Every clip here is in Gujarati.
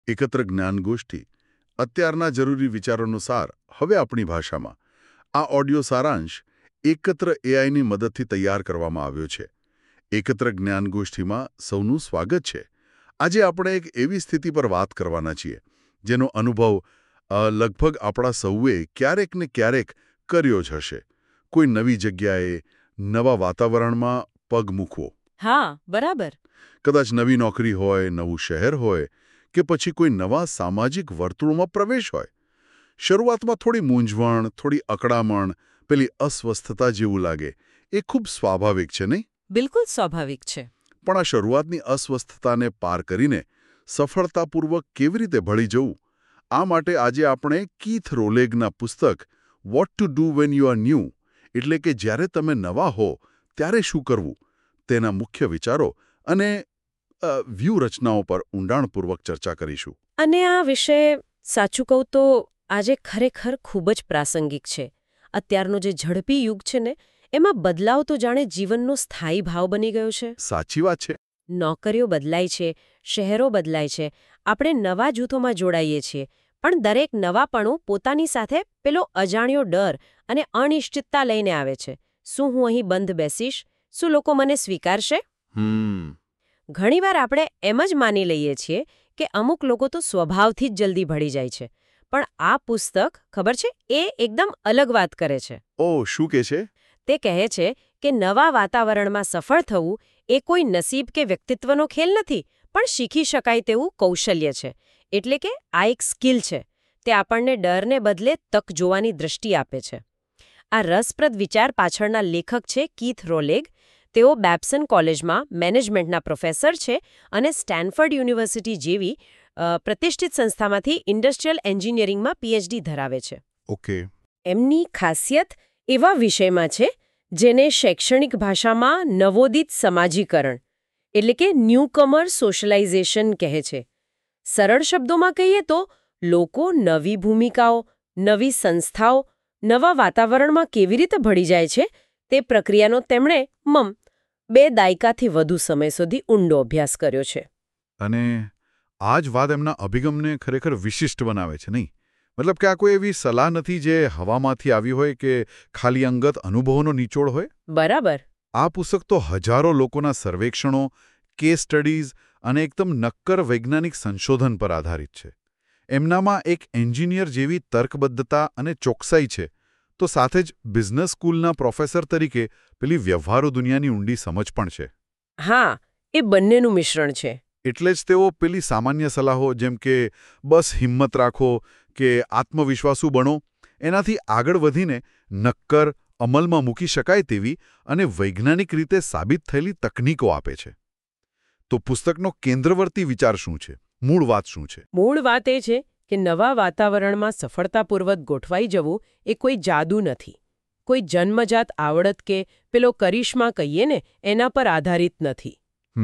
એકત્ર જ્ઞાનગોષ્ઠી અત્યારના જરૂરી વિચારોનો સાર હવે આપણી ભાષામાં. આ ઓડિયો સારાંશ એકત્ર એઆઈની મદદથી તૈયાર કરવામાં આવ્યો છે. એકત્ર જ્ઞાનગોષ્ઠીમાં સૌનું સ્વાગત છે. આજે આપણે એક એવી સ્થિતિ પર વાત કરવાના છીએ જેનો અનુભવ લગભગ આપણા સૌએ ક્યારેક ને ક્યારેક કર્યો જ હશે. કોઈ નવી જગ્યાએ નવા વાતાવરણમાં પગ મૂકવો. હા, બરાબર. કદાચ નવી નોકરી હોય, નવું શહેર હોય કે પછી કોઈ નવા સામાજિક વર્તુળોમાં પ્રવેશ હોય. શરૂઆતમાં થોડી મૂંઝવણ, થોડી અકળામણ, પેલી અસ્વસ્થતા જેવું લાગે. એ ખૂબ સ્વાભાવિક છે, નહીં? બિલકુલ સ્વાભાવિક છે. પણ આ શરૂઆતની અસ્વસ્થતાને પાર કરીને સફળતાપૂર્વક કેવી રીતે ભળી જવું, આ માટે આજે આપણે કીથ રોલેગના પુસ્તક what to do when you are new, એટલે કે જ્યારે તમે નવા હો ત્યારે શું કરવું, તેના મુખ્ય વિચારો અને વ્યૂહરચનાઓ પર ઊંડાણપૂર્વક ચર્ચા કરીશું. અને આ વિષય સાચું કહું તો આજે ખરેખર ખૂબ જ પ્રાસંગિક છે. અત્યારનો જે ઝડપી યુગ છે ને, એમાં બદલાવ તો જાણે જીવનનો સ્થાયી ભાવ બની ગયો છે. સાચી વાત છે. નોકરીઓ બદલાય છે, શહેરો બદલાય છે, આપણે નવા જૂથોમાં જોડાઈએ છીએ, પણ દરેક નવાપણું પોતાની સાથે પેલો અજાણ્યો ડર અને અનિશ્ચિતતા લઈને આવે છે. શું હું અહીં બંધ બેસીશ? શું લોકો મને સ્વીકારશે? ઘણીવાર આપણે એમ જ માની લઈએ છીએ કે અમુક લોકો તો સ્વભાવથી જ જલ્દી ભળી જાય છે. પણ આ પુસ્તક, ખબર છે, એ એકદમ અલગ વાત કરે છે. ઓહ, શું કહે છે? તે કહે છે કે નવા વાતાવરણમાં સફળ થવું એ કોઈ નસીબ કે વ્યક્તિત્વનો ખેલ નથી, પણ શીખી શકાય તેવું કૌશલ્ય છે. એટલે કે આ એક સ્કિલ છે. તે આપણને ડરને બદલે તક જોવાની દ્રષ્ટિ આપે છે. આ રસપ્રદ વિચાર પાછળના લેખક છે કીથ રોલેગ. તેઓ બેબ્સન કોલેજમાં મેનેજમેન્ટના પ્રોફેસર છે અને સ્ટેનફર્ડ યુનિવર્સિટી જેવી પ્રતિષ્ઠિત સંસ્થામાંથી ઇન્ડસ્ટ્રીયલ એન્જિનિયરિંગમાં પીએચડી ધરાવે છે. ઓકે. એમની ખાસિયત એવા વિષયમાં છે જેને શૈક્ષણિક ભાષામાં નવોદિત સમાજીકરણ એટલે કે ન્યૂકમર સોશિયલાઇઝેશન કહે છે. સરળ શબ્દોમાં કહીએ તો લોકો નવી ભૂમિકાઓ, નવી સંસ્થાઓ, નવા વાતાવરણમાં કેવી રીતે ભળી જાય છે તે પ્રક્રિયાનો તેમણે 2 દાયકાથી વધુ સમય સુધી ઊંડો અભ્યાસ કર્યો છે. અને આ જ વાત એમના અભિગમને ખરેખર વિશિષ્ટ બનાવે છે, નહીં? મતલબ કે આ કોઈ એવી સલાહ નથી જે હવામાંથી આવી હોય કે ખાલી અંગત અનુભવોનો નિચોડ હોય. બરાબર. આ પુસ્તક તો હજારો લોકોના સર્વેક્ષણો, કેસ સ્ટડીઝ અને એકદમ નક્કર વૈજ્ઞાનિક સંશોધન પર આધારિત છે. એમનામાં એક એન્જિનિયર જેવી તર્કબદ્ધતા અને ચોકસાઈ છે, તો સાથે જ બિઝનેસ સ્કૂલના પ્રોફેસર તરીકે પેલી વ્યવહારુ દુનિયાની ઊંડી સમજ પણ છે. હા, એ બંનેનું મિશ્રણ છે. એટલે જ તેઓ પેલી સામાન્ય સલાહો જેમ કે બસ હિંમત રાખો કે આત્મવિશ્વાસુ બનો, એનાથી આગળ વધીને નક્કર, અમલમાં મૂકી શકાય તેવી અને વૈજ્ઞાનિક રીતે સાબિત થયેલી તકનીકો આપે છે. તો પુસ્તકનો કેન્દ્રવર્તી વિચાર શું છે? મૂળ વાત શું છે? મૂળ વાત એ છે કે નવા વાતાવરણમાં સફળતાપૂર્વક ગોઠવાઈ જવું એ કોઈ જાદુ નથી. કોઈ જન્મજાત આવડત કે પેલો કરિશ્મા કહીએ ને એના પર આધારિત નથી.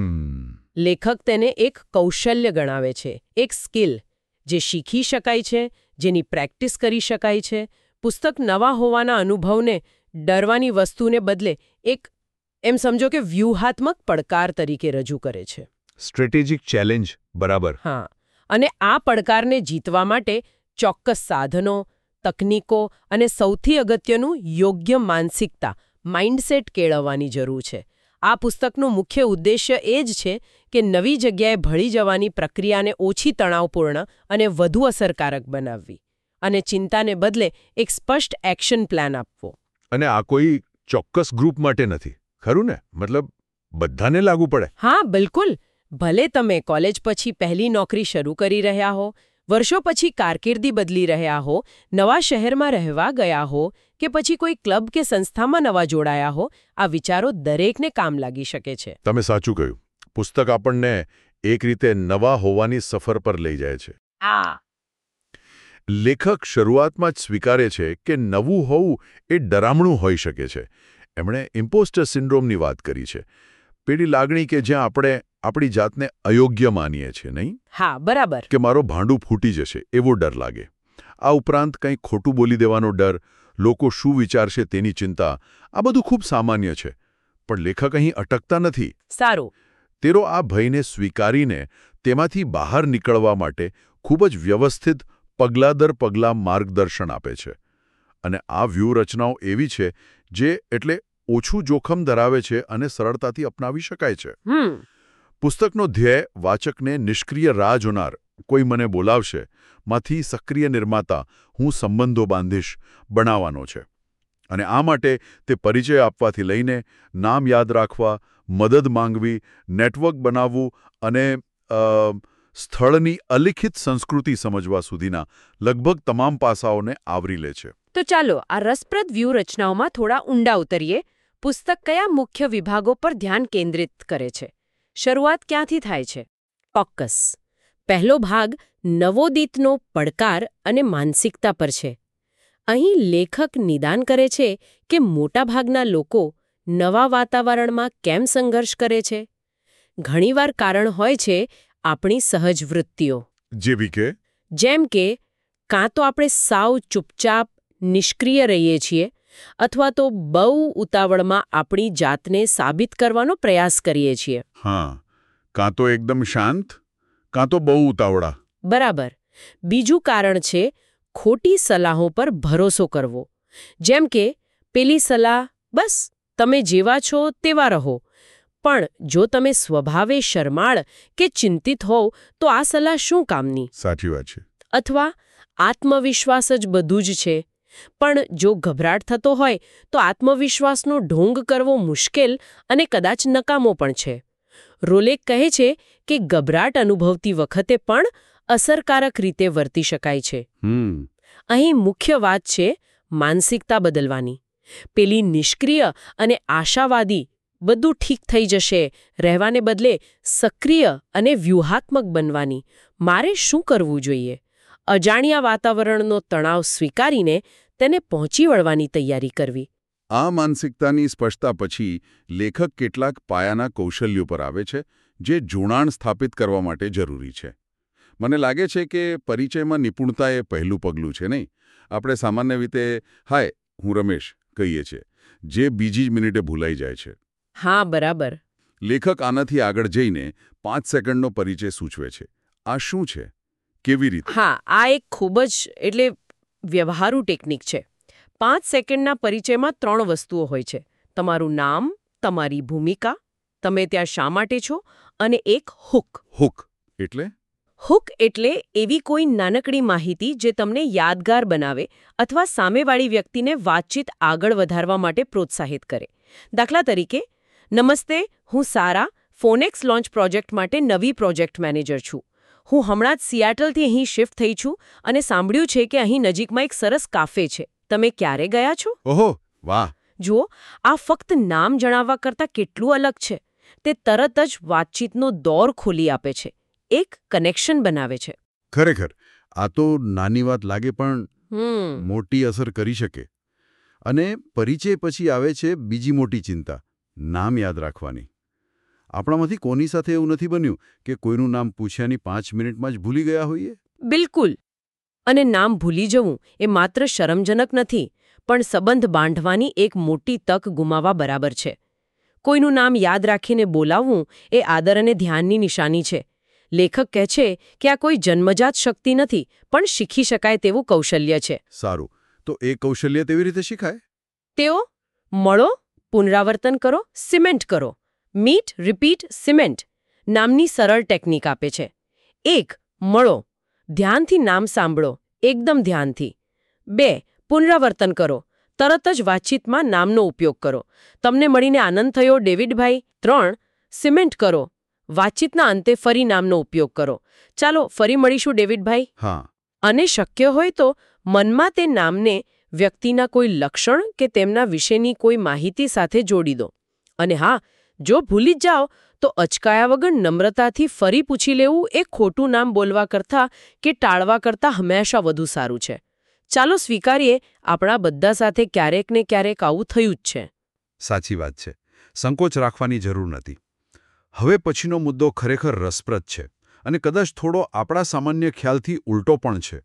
લેખક તેને એક કૌશલ્ય ગણાવે છે, એક સ્કિલ, જે શીખી શકાય છે, જેની પ્રેક્ટિસ કરી શકાય છે. પુસ્તક નવા હોવાના અનુભવને ડરવાની વસ્તુને બદલે એક એમ સમજો કે વ્યૂહાત્મક પડકાર તરીકે રજૂ કરે છે. Strategic challenge. બરાબર. હા. અને આ પડકારને જીતવા માટે ચોક્કસ સાધનો, તકનીકો અને સૌથી અગત્યનું યોગ્ય માનસિકતા, માઇન્ડસેટ કેળવવાની જરૂર છે. આ પુસ્તકનું મુખ્ય ઉદ્દેશ્ય એ જ છે કે નવી જગ્યાએ ભળી જવાની પ્રક્રિયાને ઓછી તણાવપૂર્ણ અને વધુ અસરકારક બનાવવી અને ચિંતાને બદલે એક સ્પષ્ટ એક્શન પ્લાન આપવો. અને આ કોઈ ચોક્કસ ગ્રુપ માટે નથી, ખરું ને? મતલબ બધાને લાગુ પડે? હા, બિલકુલ. ભલે તમે કોલેજ પછી પહેલી નોકરી શરૂ કરી રહ્યા હો, વર્ષો પછી કારકિર્દી બદલી રહ્યા હો, નવા શહેરમાં રહેવા ગયા હો કે પછી કોઈ ક્લબ કે સંસ્થામાં નવા જોડાયા હો, આ વિચારો દરેકને કામ લાગી શકે છે. તમે સાચું કહ્યું. પુસ્તક આપણને એક રીતે નવા હોવાની સફર પર લઈ જાય છે. હા. લેખક શરૂઆતમાં જ સ્વીકારે છે કે નવું હોવું એ ડરામણું હોઈ શકે છે. એમણે ઇમ્પોસ્ટર સિન્ડ્રોમની વાત કરી છે. પેલી લાગણી કે જ્યાં આપણે આપણી જાતને અયોગ્ય માનીએ છીએ, નહીં? હા, બરાબર. કે મારો ભાંડું ફૂટી જશે એવો ડર લાગે. આ ઉપરાંત કંઈ ખોટું બોલી દેવાનો ડર, લોકો શું વિચારશે તેની ચિંતા, આ બધું ખૂબ સામાન્ય છે. પણ લેખક અહીં અટકતા નથી. સારું. તેરો આ ભયને સ્વીકારીને તેમાંથી બહાર નીકળવા માટે ખૂબ જ વ્યવસ્થિત પગલાં દર પગલાં માર્ગદર્શન આપે છે. અને આ વ્યૂહરચનાઓ એવી છે જે એટલે ઓછું જોખમ ધરાવે છે અને સરળતાથી અપનાવી શકાય છે. પુસ્તકનો ધ્યેય વાચકને નિષ્ક્રિય રાહ જોનાર, કોઈ મને બોલાવશે, માંથી સક્રિય નિર્માતા, હું સંબંધો બાંધીશ, બનાવવાનો છે. અને આ માટે તે પરિચય આપવાથી લઈને નામ યાદ રાખવા, મદદ માંગવી, નેટવર્ક બનાવવું અને સ્થળની અલિખિત સંસ્કૃતિ સમજવા સુધીના લગભગ તમામ પાસાઓને આવરી લે છે. તો ચાલો આ રસપ્રદ વ્યૂહરચનાઓમાં થોડા ઊંડા ઉતરીએ. પુસ્તક કયા મુખ્ય વિભાગો પર ધ્યાન કેન્દ્રિત કરે છે? શરૂઆત ક્યાંથી થાય છે? ચોક્કસ. પહેલો ભાગ નવોદિતનો પડકાર અને માનસિકતા પર છે. અહીં લેખક નિદાન કરે છે કે મોટાભાગના લોકો નવા વાતાવરણમાં કેમ સંઘર્ષ કરે છે. ઘણીવાર કારણ હોય છે આપણી સહજ વૃત્તિઓ. જેવી કે? જેમ કે કાં તો આપણે સાવ ચૂપચાપ નિષ્ક્રિય રહીએ છીએ અથવા તો બહુ ઉતાવળમાં આપણી જાતને સાબિત કરવાનો પ્રયાસ કરીએ છીએ. હા, કાં તો એકદમ શાંત, કાં તો બહુ ઉતાવળા. બરાબર. બીજું કારણ છે ખોટી સલાહો પર ભરોસો કરવો. જેમ કે પેલી સલાહ, બસ તમે જેવા છો તેવા રહો. પણ જો તમે સ્વભાવે શરમાળ કે ચિંતિત હોવ તો આ સલાહ શું કામની? સાચી વાત છે. અથવા આત્મવિશ્વાસ જ બધું જ છે. પણ જો ગભરાટ થતો હોય તો આત્મવિશ્વાસનો ઢોંગ કરવો મુશ્કેલ અને કદાચ નકામો પણ છે. રોલેક કહે છે કે ગભરાટ અનુભવતી વખતે પણ અસરકારક રીતે વર્તી શકાય છે. અહીં મુખ્ય વાત છે માનસિકતા બદલવાની. પેલી નિષ્ક્રિય અને આશાવાદી બધું ઠીક થઈ જશે રહેવાને બદલે સક્રિય અને વ્યૂહાત્મક બનવાની. મારે શું કરવું જોઈએ? અજાણ્યા વાતાવરણનો તણાવ સ્વીકારીને તેને પહોંચી વળવાની તૈયારી કરવી. આ માનસિકતાની સ્પષ્ટતા પછી લેખક કેટલાક પાયાના કૌશલ્યો પર આવે છે જે જોડાણ સ્થાપિત કરવા માટે જરૂરી છે. મને લાગે છે કે પરિચયમાં નિપુણતા એ પહેલું પગલું છે, નહીં? આપણે સામાન્ય રીતે હાય, હું રમેશ કહીએ છીએ, જે બીજી જ મિનિટે ભૂલાઈ જાય છે. હા, બરાબર. લેખક આનાથી આગળ જઈને 5 સેકન્ડનો પરિચય સૂચવે છે. આ શું છે? કેવી રીતે? હા, આ એક ખૂબ જ વ્યવહારુ ટેકનિક છે. 5 સેકન્ડના પરિચયમાં 3 વસ્તુઓ હોય છે: તમારું નામ, તમારી ભૂમિકા, તમે ત્યાં શા માટે છો, અને એક હુક. હુક એટલે? હુક એટલે એવી કોઈ નાનકડી માહિતી જે તમને યાદગાર બનાવે અથવા સામેવાળી વ્યક્તિને વાતચીત આગળ વધારવા માટે પ્રોત્સાહિત કરે. દાખલા તરીકે, નમસ્તે, હું સારા, ફોનેક્સ લોન્ચ પ્રોજેક્ટ માટે નવી પ્રોજેક્ટ મેનેજર છું. હું હમણાં જ સિયાટલથી અહીં શિફ્ટ થઈ છું અને સાંભળ્યું છે કે અહીં નજીકમાં એક સરસ કાફે છે. તમે ક્યારે ગયા છો? ઓહો, વાહ! જુઓ, આ ફક્ત નામ જણાવવા કરતાં કેટલું અલગ છે. તે તરત જ વાતચીતનો દોર ખોલી આપે છે, એક કનેક્શન બનાવે છે. ખરેખર, આ તો નાની વાત લાગે પણ મોટી અસર કરી શકે. અને પરિચય પછી આવે છે બીજી મોટી ચિંતા, નામ યાદ રાખવાની. આપણામાંથી કોની સાથે એવું નથી બન્યું કે કોઈનું નામ પૂછ્યાની 5 મિનિટમાં જ ભૂલી ગયા હોઈએ? બિલકુલ. અને નામ ભૂલી જવું એ માત્ર શરમજનક નથી, પણ સંબંધ બાંધવાની એક મોટી તક ગુમાવવા બરાબર છે. કોઈનું નામ યાદ રાખીને બોલાવવું એ આદર અને ધ્યાનની નિશાની છે. લેખક કહે છે કે આ કોઈ જન્મજાત શક્તિ નથી, પણ શીખી શકાય તેવું કૌશલ્ય છે. સારું, તો એ કૌશલ્ય કેવી રીતે શીખાય? તેઓ મળો, પુનરાવર્તન કરો, સિમેન્ટ કરો. મીટ, રિપીટ, સિમેન્ટ નામની સરળ ટેકનિક આપે છે. 1. મળો. ધ્યાનથી નામ સાંભળો, એકદમ ધ્યાનથી. 2. પુનરાવર્તન કરો. તરત જ વાતચીતમાં નામનો ઉપયોગ કરો. તમને મળીને આનંદ થયો, ડેવિડભાઈ. 3. સિમેન્ટ કરો. વાતચીતના અંતે ફરી નામનો ઉપયોગ કરો. ચાલો ફરી મળીશું, ડેવિડભાઈ. હા. અને શક્ય હોય તો મનમાં તે નામને વ્યક્તિના કોઈ લક્ષણ કે તેમના વિશેની કોઈ માહિતી સાથે જોડી દો. અને હા, જો ભૂલી જ જાઓ તો અચકાયા વગર નમ્રતાથી ફરી પૂછી લેવું એ ખોટું નામ બોલવા કરતાં કે ટાળવા કરતાં હંમેશા વધુ સારું છે. ચાલો સ્વીકારીએ, આપણા બધા સાથે ક્યારેક ને ક્યારેક આવું થયું જ છે. સાચી વાત છે. સંકોચ રાખવાની જરૂર નથી. હવે પછીનો મુદ્દો ખરેખર રસપ્રદ છે અને કદાચ થોડો આપણા સામાન્ય ખ્યાલથી ઉલટો પણ છે.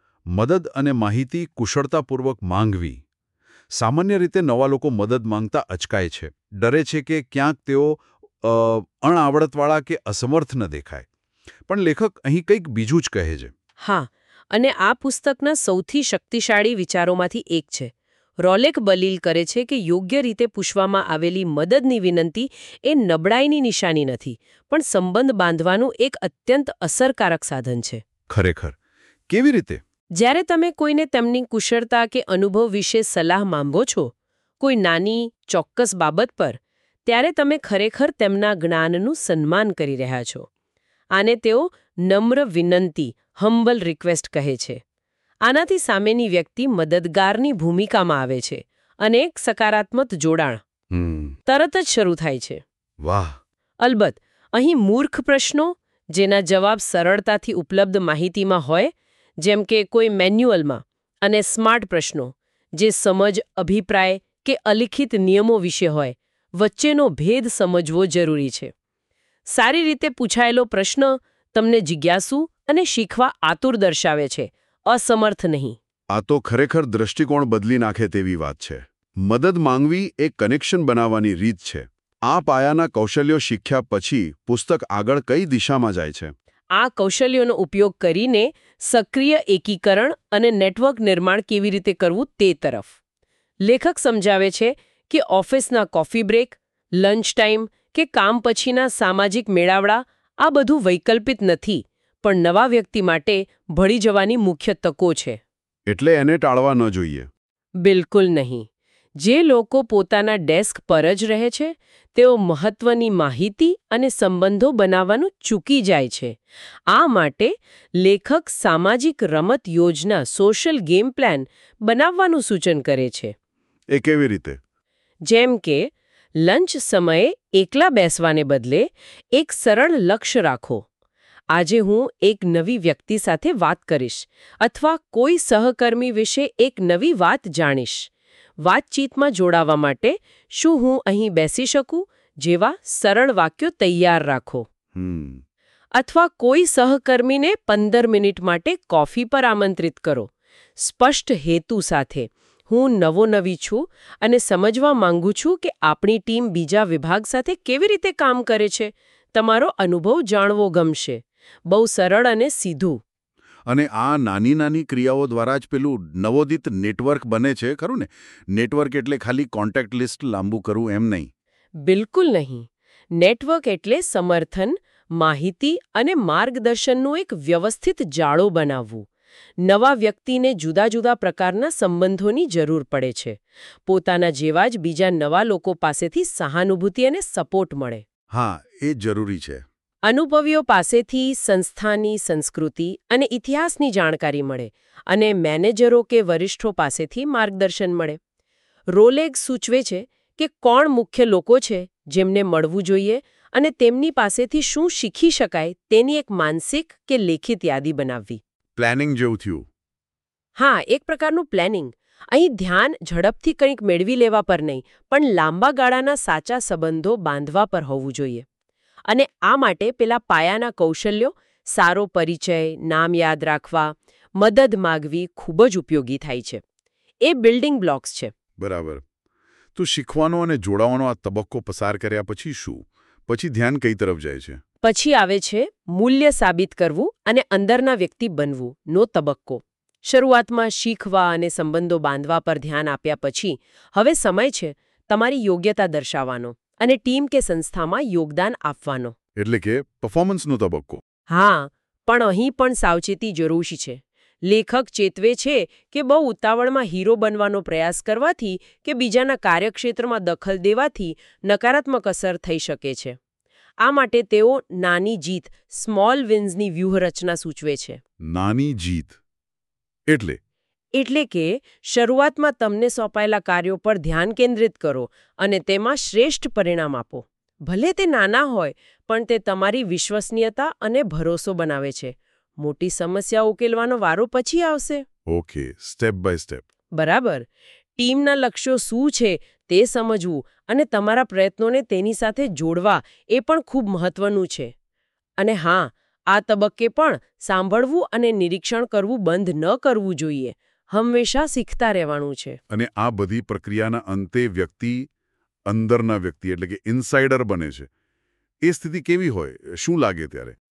મદદ અને માહિતી કુશળતાપૂર્વક માંગવી. સામાન્ય રીતે નવા લોકો મદદ માંગતા અચકાય છે, ડરે છે કે ક્યાંક તેઓ અણઆવડતવાળા કે અસમર્થ ન દેખાય. પણ લેખક અહીં કંઈક બીજું જ કહે છે. હા, અને આ પુસ્તકના સૌથી શક્તિશાળી વિચારોમાંથી એક છે. રોલેક દલીલ કરે છે કે યોગ્ય રીતે પૂછવામાં આવેલી મદદની વિનંતી એ નબળાઈની નિશાની નથી, પણ સંબંધ બાંધવાનું એક અત્યંત અસરકારક સાધન છે. ખરેખર કેવી રીતે? જ્યારે તમે કોઈને તેમની કુશળતા કે અનુભવ વિશે સલાહ માંગો છો, કોઈ નાની, ચોક્કસ બાબત પર, ત્યારે તમે ખરેખર તેમના જ્ઞાનનું સન્માન કરી રહ્યા છો. આને તેઓ નમ્ર વિનંતી, હમ્બલ રિક્વેસ્ટ કહે છે. આનાથી સામેની વ્યક્તિ મદદગારની ભૂમિકામાં આવે છે અને એક સકારાત્મક જોડાણ તરત જ શરૂ થાય છે. વાહ! અલબત્ત, અહીં મૂર્ખ પ્રશ્નો, જેના જવાબ સરળતાથી ઉપલબ્ધ માહિતીમાં હોય, જેમ કે કોઈ મેન્યુઅલમાં, અને સ્માર્ટ પ્રશ્નો, જે સમજ, અભિપ્રાય કે અલિખિત નિયમો વિશે હોય, વચ્ચેનો ભેદ સમજવો જરૂરી છે. સારી રીતે પૂછાયેલો પ્રશ્ન તમને જિજ્ઞાસુ અને શીખવા આતુર દર્શાવે છે, અસમર્થ નહીં. આ તો ખરેખર દૃષ્ટિકોણ બદલી નાખે તેવી વાત છે. મદદ માંગવી એ કનેક્શન બનાવવાની રીત છે. આ પાયાના કૌશલ્યો શીખ્યા પછી પુસ્તક આગળ કઈ દિશામાં જાય છે? આ કૌશલ્યોનો ઉપયોગ કરીને સક્રિય એકીકરણ અને નેટવર્ક નિર્માણ કેવી રીતે કરવું તે તરફ. લેખક સમજાવે છે કે ઓફિસના કોફી બ્રેક, લંચ ટાઈમ કે કામ પછીના સામાજિક મેળાવડા આ બધું વૈકલ્પિક નથી, પણ નવા વ્યક્તિ માટે ભળી જવાની મુખ્ય તકો છે. એટલે એને ટાળવા ન જોઈએ. બિલકુલ નહીં. જે લોકો પોતાના ડેસ્ક પર જ રહે છે, તેઓ મહત્વની માહિતી અને સંબંધો બનાવવાનું ચૂકી જાય છે. આ માટે લેખક સામાજિક રમત યોજના, સોશિયલ ગેમ પ્લાન બનાવવાનું સૂચન કરે છે. એ કેવી રીતે? જેમ કે લંચ સમયે એકલા બેસવાને બદલે એક સરળ લક્ષ્ય રાખો. આજે હું એક નવી વ્યક્તિ સાથે વાત કરીશ, અથવા કોઈ સહકર્મી વિશે એક નવી વાત જાણીશ. વાતચીતમાં જોડાવા માટે શું હું અહીં બેસી શકું જેવા સરળ વાક્યો તૈયાર રાખો. અથવા કોઈ સહકર્મીને 15 મિનિટ માટે કોફી પર આમંત્રિત કરો. સ્પષ્ટ હેતુ સાથે, હું નવી છું અને સમજવા માંગુ છું કે આપણી ટીમ બીજા વિભાગ સાથે કેવી રીતે કામ કરે છે. તમારો અનુભવ જાણવો ગમશે. બહુ સરળ અને સીધું. અને આ નાની નાની ક્રિયાઓ દ્વારા જ પેલું નવોદિત નેટવર્ક બને છે, ખરું ને? નેટવર્ક એટલે ખાલી કોન્ટેક્ટ લિસ્ટ લાંબુ કરવું એમ નહીં. બિલકુલ નહીં. નેટવર્ક એટલે સમર્થન, માહિતી અને માર્ગદર્શનનું એક વ્યવસ્થિત જાળો બનાવવું. નવા વ્યક્તિને જુદા જુદા પ્રકારના સંબંધોની જરૂર પડે છે. પોતાના જેવા જ બીજા નવા લોકો પાસેથી સહાનુભૂતિ અને સપોર્ટ મળે. હા, એ જરૂરી છે. અનુભવીઓ પાસેથી સંસ્થાની સંસ્કૃતિ અને ઇતિહાસની જાણકારી મળે, અને મેનેજરો કે વરિષ્ઠો પાસેથી માર્ગદર્શન મળે. રોલેગ સૂચવે છે કે કોણ મુખ્ય લોકો છે જેમને મળવું જોઈએ અને તેમની પાસેથી શું શીખી શકાય તેની એક માનસિક કે લેખિત યાદી બનાવવી. પ્લાનિંગ જેવું થયું. હા, એક પ્રકારનું પ્લાનિંગ. અહીં ધ્યાન ઝડપથી કંઈક મેળવી લેવા પર નહીં, પણ લાંબા ગાળાના સાચા સંબંધો બાંધવા પર હોવું જોઈએ. અને આ માટે પેલા પાયાના કૌશલ્યો, સારો પરિચય, નામ યાદ રાખવા, મદદ માગવી ખૂબ જ ઉપયોગી થાય છે. એ બિલ્ડિંગ બ્લોક્સ છે. બરાબર. તો શીખવાનો અને જોડાવાનો આ તબક્કો પસાર કર્યા પછી શું? પછી ધ્યાન કઈ તરફ જાય છે? પછી આવે છે મૂલ્ય સાબિત કરવું અને અંદરના વ્યક્તિ બનવું નો તબક્કો. શરૂઆતમાં શીખવા અને સંબંધો બાંધવા પર ધ્યાન આપ્યા પછી હવે સમય છે તમારી યોગ્યતા દર્શાવવાનો અને ટીમ કે સંસ્થામાં યોગદાન આપવાનો. એટલે કે પરફોર્મન્સનો તબક્કો. હા, પણ અહીં પણ સાવચેતી જરૂરી છે. લેખક ચેતવે છે કે બહુ ઉતાવળમાં હીરો બનવાનો પ્રયાસ કરવાથી કે બીજાના કાર્યક્ષેત્રમાં દખલ દેવાથી નકારાત્મક અસર થઈ શકે છે. આ માટે તેઓ નાની જીત, સ્મોલ વિન્સની વ્યૂહરચના સૂચવે છે. નાની જીત એટલે કે શરૂઆતમાં તમને સોંપાયેલા કાર્યો પર ધ્યાન કેન્દ્રિત કરો અને તેમાં શ્રેષ્ઠ પરિણામ આપો. ભલે તે નાના હોય, પણ તે તમારી વિશ્વસનીયતા અને ભરોસો બનાવે છે. મોટી સમસ્યા ઉકેલવાનો વારો પછી આવશે. Okay, step by step. બરાબર. ટીમના લક્ષ્યો શું છે તે સમજવું અને તમારા પ્રયત્નોને તેની સાથે જોડવા એ પણ ખૂબ મહત્વનું છે. અને હા, આ તબક્કે પણ સાંભળવું અને નિરીક્ષણ કરવું બંધ ન કરવું જોઈએ. હંમેશા શીખતા રહેવાનું છે. અને આ બધી પ્રક્રિયાના અંતે વ્યક્તિ, અંદરના વ્યક્તિ એટલે કે ઇનસાઇડર બને છે. એ સ્થિતિ કેવી હોય? શું લાગે ત્યારે?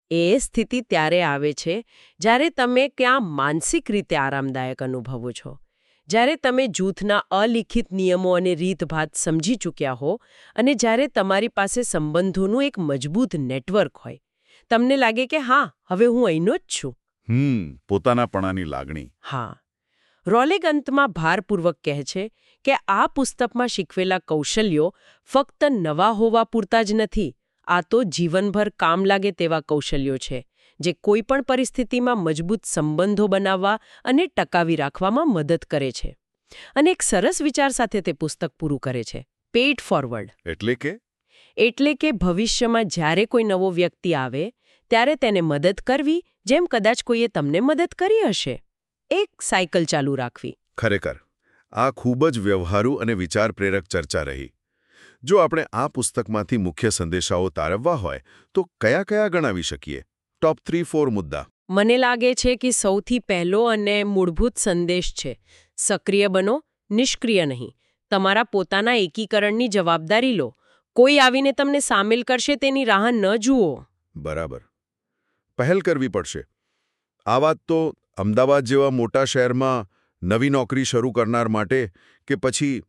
એ સ્થિતિ ત્યારે આવે છે જ્યારે તમે ક્યાં માનસિક રીતે આરામદાયક અનુભવો છો, જ્યારે તમે જૂથના અલિખિત નિયમો અને રીતભાત સમજી ચૂક્યા હો અને જ્યારે તમારી પાસે સંબંધોનું એક મજબૂત નેટવર્ક હોય. તમને લાગે કે હા, હવે હું અહીંનો જ છું. પોતાનાપણાની લાગણી. હા. રોલેગ અંતમાં ભારપૂર્વક કહે છે કે આ પુસ્તકમાં શીખવેલા કૌશલ્યો ફક્ત નવા હોવા પૂરતા જ નથી. આ તો જીવનભર કામ લાગે તેવા કૌશલ્યો છે, જે કોઈપણ પરિસ્થિતિમાં મજબૂત સંબંધો બનાવવા અને ટકાવી રાખવામાં મદદ કરે છે. અને એક સરસ વિચાર સાથે તે પુસ્તક પૂરું કરે છે. Pay it forward. એટલે કે ભવિષ્યમાં જ્યારે કોઈ નવો વ્યક્તિ આવે ત્યારે તેને મદદ કરવી જેમ કદાચ કોઈએ તમને મદદ કરી હશે. એક સાયકલ ચાલુ રાખવી. ખરેખર આ ખૂબ જ વ્યવહારુ અને વિચાર પ્રેરક ચર્ચા રહી. જો આપણે આ પુસ્તકમાંથી મુખ્ય સંદેશાઓ તારવવા હોય તો કયા કયા ગણાવી શકીએ? ટોપ 3-4 મુદ્દા. મને લાગે છે કે સૌથી પહેલો અને મૂળભૂત સંદેશ છે, સક્રિય બનો, નિષ્ક્રિય નહીં. તમારા પોતાના એકીકરણની જવાબદારી લો. કોઈ આવીને તમને સામેલ કરશે તેની રાહ ન જુઓ. બરાબર. પહેલ કરવી પડશે. આ વાત તો અમદાવાદ જેવા મોટા શહેરમાં નવી નોકરી શરૂ કરનાર માટે કે પછી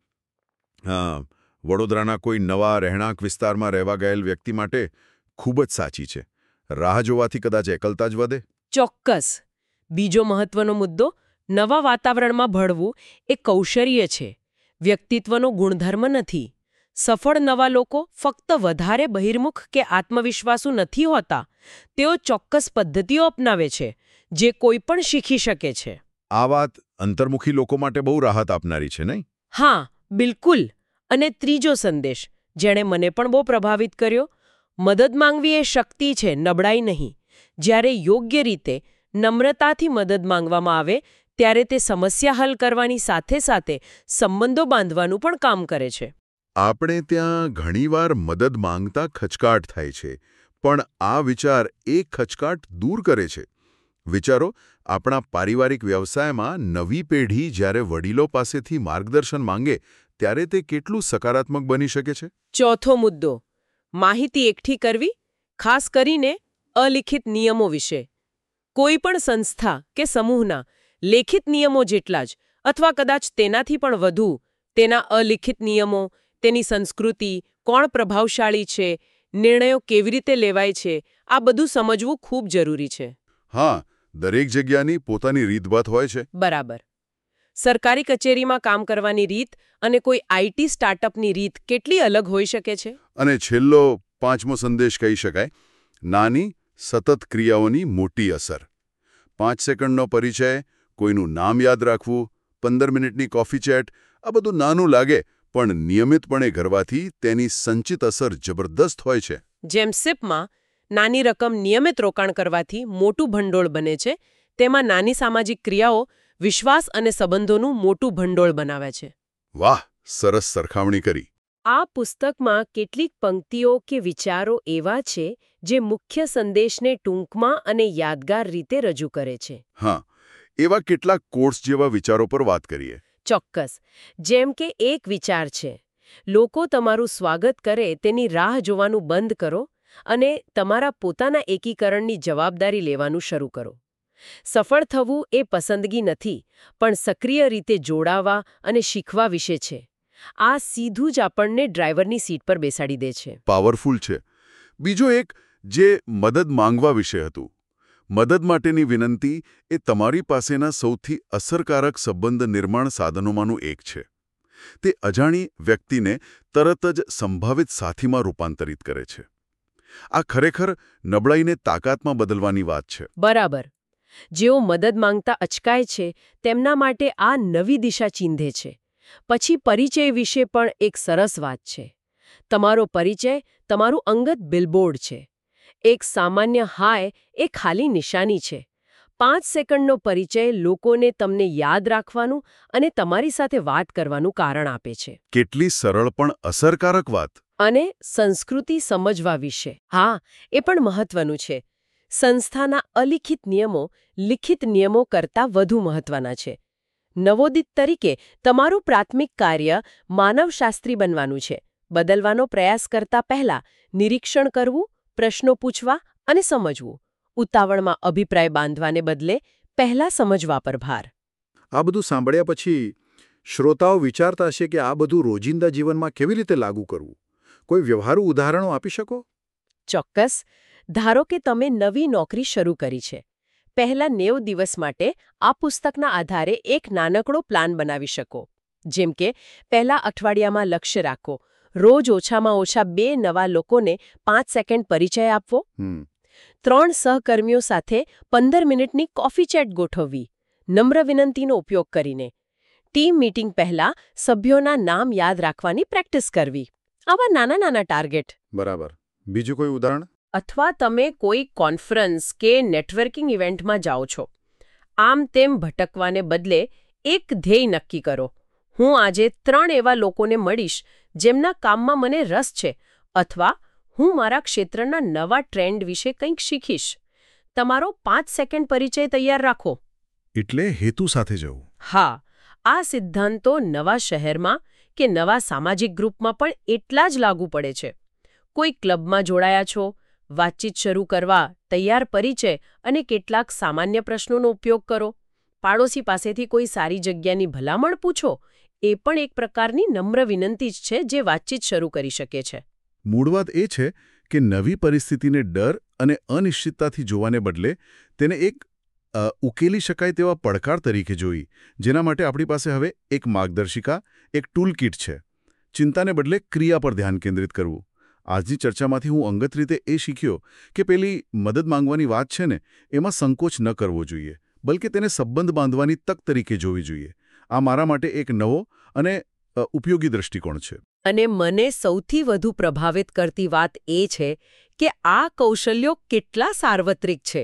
વડોદરાના કોઈ નવા રહેણાંક વિસ્તારમાં રહેવા ગયેલ વ્યક્તિ માટે ખૂબ જ સાચી છે. રાહ જોવાથી કદાચ એકલતા જ વધે. ચોક્કસ. બીજો મહત્વનો મુદ્દો, નવા વાતાવરણમાં ભળવું એ કૌશલ્ય છે, વ્યક્તિત્વનો ગુણધર્મ નથી. સફળ નવા લોકો ફક્ત વધારે બહિર્મુખ કે આત્મવિશ્વાસુ નથી હોતા. તેઓ ચોક્કસ પદ્ધતિઓ અપનાવે છે જે કોઈ પણ શીખી શકે છે. આ વાત અંતર્મુખી લોકો માટે બહુ રાહત આપનારી છે, નહીં? હા, બિલકુલ. અને ત્રીજો સંદેશ, જેણે મને પણ બહુ પ્રભાવિત કર્યો, મદદ માંગવી એ શક્તિ છે, નબળાઈ નહીં. જ્યારે યોગ્ય રીતે નમ્રતાથી મદદ માંગવામાં આવે ત્યારે તે સમસ્યા હલ કરવાની સાથે સાથે સંબંધો બાંધવાનું પણ કામ કરે છે. આપણે ત્યાં ઘણીવાર મદદ માંગતા ખચકાટ થાય છે, પણ આ વિચાર એ ખચકાટ દૂર કરે છે. વિચારો, આપણા પારિવારિક વ્યવસાયમાં નવી પેઢી જ્યારે વડીલો પાસેથી માર્ગદર્શન માંગે ત્યારે તે કેટલું સકારાત્મક બની શકે છે. ચોથો મુદ્દો, માહિતી એકઠી કરવી, ખાસ કરીને અલિખિત નિયમો વિશે. કોઈ પણ સંસ્થા કે સમૂહના લેખિત નિયમો જેટલા જ અથવા કદાચ તેનાથી પણ વધુ તેના અલિખિત નિયમો, તેની સંસ્કૃતિ, કોણ પ્રભાવશાળી છે, નિર્ણયો કેવી રીતે લેવાય છે, આ બધું સમજવું ખૂબ જરૂરી છે. હા, દરેક જગ્યાની પોતાની રીતભાત હોય છે. બરાબર. સરકારી કચેરીમાં કામ કરવાની રીત અને કોઈ આઈટી સ્ટાર્ટઅપની રીત કેટલી અલગ હોઈ શકે છે. અને છેલ્લો 5મો સંદેશ કહી શકાય, નાની સતત ક્રિયાઓની મોટી અસર. 5 સેકન્ડનો પરિચય, કોઈનું નામ યાદ રાખવું, 15 મિનિટની કોફી ચેટ, આ બધું નાનું લાગે પણ નિયમિતપણે કરવાથી તેની સંચિત અસર જબરદસ્ત હોય છે. જેમ સિપમાં નાની રકમ નિયમિત રોકાણ કરવાથી મોટું ભંડોળ બને છે, તેમાં નાની સામાજિક ક્રિયાઓ વિશ્વાસ અને સંબંધોનું મોટું ભંડોળ બનાવે છે. વાહ, સરસ સરખામણી કરી. આ પુસ્તકમાં કેટલીક પંક્તિઓ કે વિચારો એવા છે જે મુખ્ય સંદેશને ટૂંકમાં અને યાદગાર રીતે રજૂ કરે છે. હા, એવા કેટલાક કોર્સ જેવા વિચારો પર વાત કરીએ. ચોક્કસ. જેમ કે એક વિચાર છે, લોકો તમારું સ્વાગત કરે તેની રાહ જોવાનું બંધ કરો અને તમારા પોતાના એકીકરણની જવાબદારી લેવાનું શરૂ કરો. સફળ થવું એ પસંદગી નથી, પણ સક્રિય રીતે જોડાવા અને શીખવા વિશે છે. આ સીધું જ આપણને ડ્રાઈવરની સીટ પર બેસાડી દે છે. પાવરફુલ છે. બીજો એક જે મદદ માંગવા વિશે હતું. મદદ માટેની વિનંતી એ તમારી પાસેના સૌથી અસરકારક સંબંધ નિર્માણ સાધનોમાંનું એક છે. તે અજાણી વ્યક્તિને તરત જ સંભવિત સાથીમાં રૂપાંતરિત કરે છે. આ ખરેખર નબળાઈને તાકાતમાં બદલવાની વાત છે. બરાબર. જેઓ મદદ માંગતા અચકાય છે તેમના માટે આ નવી દિશા ચીંધે છે. પછી પરિચય વિશે પણ એક સરસ વાત છે. તમારો પરિચય તમારું અંગત બિલબોર્ડ છે. એક સામાન્ય હાય એ ખાલી નિશાની છે. 5 સેકન્ડનો પરિચય લોકોને તમને યાદ રાખવાનું અને તમારી સાથે વાત કરવાનું કારણ આપે છે. કેટલી સરળ પણ અસરકારક વાત. અને સંસ્કૃતિ સમજવા વિશે. હા, એ પણ મહત્વનું છે. સંસ્થાના અલિખિત નિયમો લિખિત નિયમો કરતાં વધુ મહત્વના છે. નવોદિત તરીકે તમારું પ્રાથમિક કાર્ય માનવશાસ્ત્રી બનવાનું છે. બદલવાનો પ્રયાસ કરતા પહેલા નિરીક્ષણ કરવું, પ્રશ્નો પૂછવા અને સમજવું. ઉતાવળમાં અભિપ્રાય બાંધવાને બદલે પહેલા સમજવા પર ભાર. આ બધું સાંભળ્યા પછી શ્રોતાઓ વિચારતા હશે કે આ બધું રોજિંદા જીવનમાં કેવી રીતે લાગુ કરવું. કોઈ વ્યવહારુ ઉદાહરણો આપી શકો? ચોક્કસ. ધારો કે તમે નવી નોકરી શરૂ કરી છે. પહેલા 90 દિવસ માટે આ પુસ્તકના આધારે એક નાનકડો પ્લાન બનાવી શકો. જેમ કે પહેલા અઠવાડિયામાં લક્ષ્ય રાખો, રોજ ઓછામાં ઓછા 2 નવા લોકોને 5 સેકન્ડ પરિચય આપવો. 3 સહકર્મીઓ સાથે 15 મિનિટની કોફી ચેટ ગોઠવવી, નમ્ર વિનંતીનો ઉપયોગ કરીને. ટીમ મીટિંગ પહેલા સભ્યોના નામ યાદ રાખવાની પ્રેક્ટિસ કરવી. આવા નાના નાના ટાર્ગેટ. બરાબર. બીજું કોઈ ઉદાહરણ? અથવા તમે કોઈ કોન્ફરન્સ કે નેટવર્કિંગ ઇવેન્ટમાં જાઓ છો. આમ તેમ ભટકવાને બદલે એક ધ્યેય નક્કી કરો. હું આજે 3 એવા લોકોને મળીશ જેમના કામમાં મને રસ છે, અથવા હું મારા ક્ષેત્રના નવા ટ્રેન્ડ વિશે કંઈક શીખીશ. તમારો 5 સેકન્ડ પરિચય તૈયાર રાખો. એટલે હેતુ સાથે જવું. હા, આ સિદ્ધાંતો નવા શહેરમાં કે નવા સામાજિક ગ્રુપમાં પણ એટલા જ લાગુ પડે છે. કોઈ ક્લબમાં જોડાયા છો, વાતચીત શરૂ કરવા તૈયાર પરિચય અને કેટલાક સામાન્ય પ્રશ્નોનો ઉપયોગ કરો. પાડોશી પાસેથી કોઈ સારી જગ્યાની ભલામણ પૂછો. એ પણ એક પ્રકારની નમ્ર વિનંતી જ છે જે વાતચીત શરૂ કરી શકે છે. મૂળ વાત એ છે કે નવી પરિસ્થિતિને ડર અને અનિશ્ચિતતાથી જોવાને બદલે તેને એક ઉકેલી શકાય તેવા પડકાર તરીકે જોઈ, જેના માટે આપણી પાસે હવે એક માર્ગદર્શિકા, એક ટૂલકીટ છે. ચિંતાને બદલે ક્રિયા પર ધ્યાન કેન્દ્રિત કરવું. આજની ચર્ચામાંથી હું અંગત રીતે એ શીખ્યો કે પેલી મદદ માંગવાની વાત છે ને, એમાં સંકોચ ન કરવો જોઈએ, બલકે તેને સંબંધ બાંધવાની તક તરીકે જોવી જોઈએ. આ મારા માટે એક નવો અને ઉપયોગી દૃષ્ટિકોણ છે. અને મને સૌથી વધુ પ્રભાવિત કરતી વાત એ છે કે આ કૌશલ્યો કેટલા સાર્વત્રિક છે.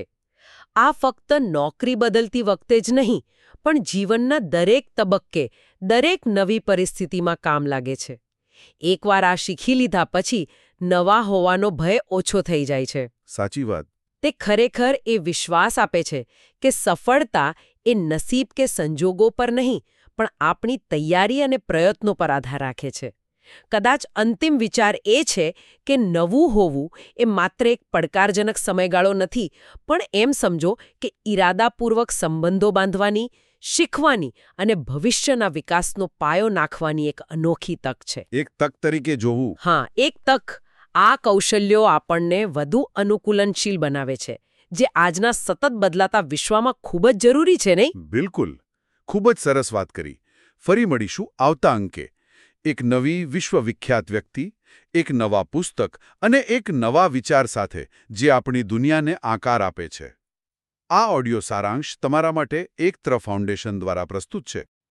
આ ફક્ત નોકરી બદલતી વખતે જ નહીં, પણ જીવનના દરેક તબક્કે, દરેક નવી પરિસ્થિતિમાં કામ લાગે છે. એકવાર આ શીખી લીધા પછી નવા હોવાનો ભય ઓછો થઈ જાય છે. સાચી વાત. તે ખરેખર એ વિશ્વાસ આપે છે કે સફળતા એ નસીબ કે સંજોગો પર નહીં, પણ આપણી તૈયારી અને પ્રયત્નો પર આધાર રાખે છે. કદાચ અંતિમ વિચાર એ છે કે નવું હોવું એ માત્ર એક પડકારજનક સમયગાળો નથી, પણ એમ સમજો કે ઈરાદાપૂર્વક સંબંધો બાંધવાની, શીખવાની અને ભવિષ્યના વિકાસનો પાયો નાખવાની એક અનોખી તક છે. એક તક તરીકે જોવું. હા, એક તક. આ કૌશલ્યો આપણને વધુ અનુકૂલનશીલ બનાવે છે, જે આજના સતત બદલાતા વિશ્વમાં ખૂબ જ જરૂરી છે, નહીં? બિલકુલ. ખૂબ જ સરસ વાત કરી. ફરી મળીશું આવતા અંકે. એક નવી વિશ્વવિખ્યાત વ્યક્તિ, એક નવા પુસ્તક અને એક નવા વિચાર સાથે જે આપણી દુનિયાને આકાર આપે છે. આ ઓડિયો સારાંશ તમારા માટે એકત્ર ફાઉન્ડેશન દ્વારા પ્રસ્તુત છે.